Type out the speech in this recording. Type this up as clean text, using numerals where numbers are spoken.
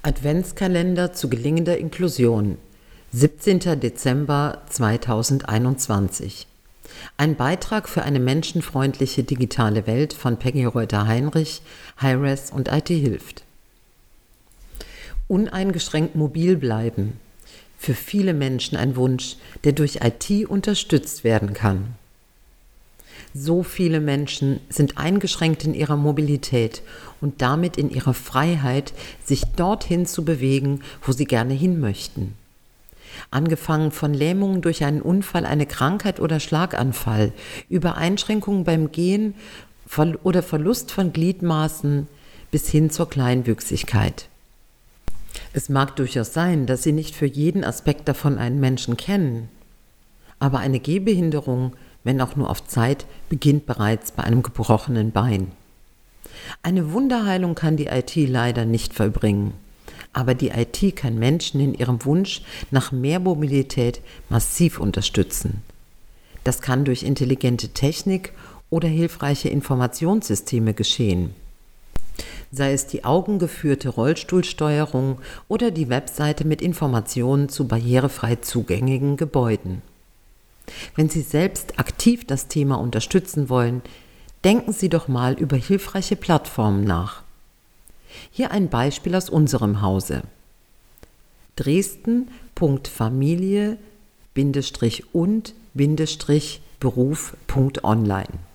Adventskalender zu gelingender Inklusion, 17. Dezember 2021. Ein Beitrag für eine menschenfreundliche digitale Welt von Peggy Reuter-Heinrich, HiRes und IT hilft. Uneingeschränkt mobil bleiben. Für viele Menschen ein Wunsch, der durch IT unterstützt werden kann. So viele Menschen sind eingeschränkt in ihrer Mobilität und damit in ihrer Freiheit, sich dorthin zu bewegen, wo sie gerne hin möchten. Angefangen von Lähmungen durch einen Unfall, eine Krankheit oder Schlaganfall, über Einschränkungen beim Gehen oder Verlust von Gliedmaßen bis hin zur Kleinwüchsigkeit. Es mag durchaus sein, dass Sie nicht für jeden Aspekt davon einen Menschen kennen, aber eine Gehbehinderung, wenn auch nur auf Zeit, beginnt bereits bei einem gebrochenen Bein. Eine Wunderheilung kann die IT leider nicht vollbringen, aber die IT kann Menschen in ihrem Wunsch nach mehr Mobilität massiv unterstützen. Das kann durch intelligente Technik oder hilfreiche Informationssysteme geschehen. Sei es die augengeführte Rollstuhlsteuerung oder die Webseite mit Informationen zu barrierefrei zugänglichen Gebäuden. Wenn Sie selbst aktiv das Thema unterstützen wollen, denken Sie doch mal über hilfreiche Plattformen nach. Hier ein Beispiel aus unserem Hause. Dresden.familie-und-beruf.online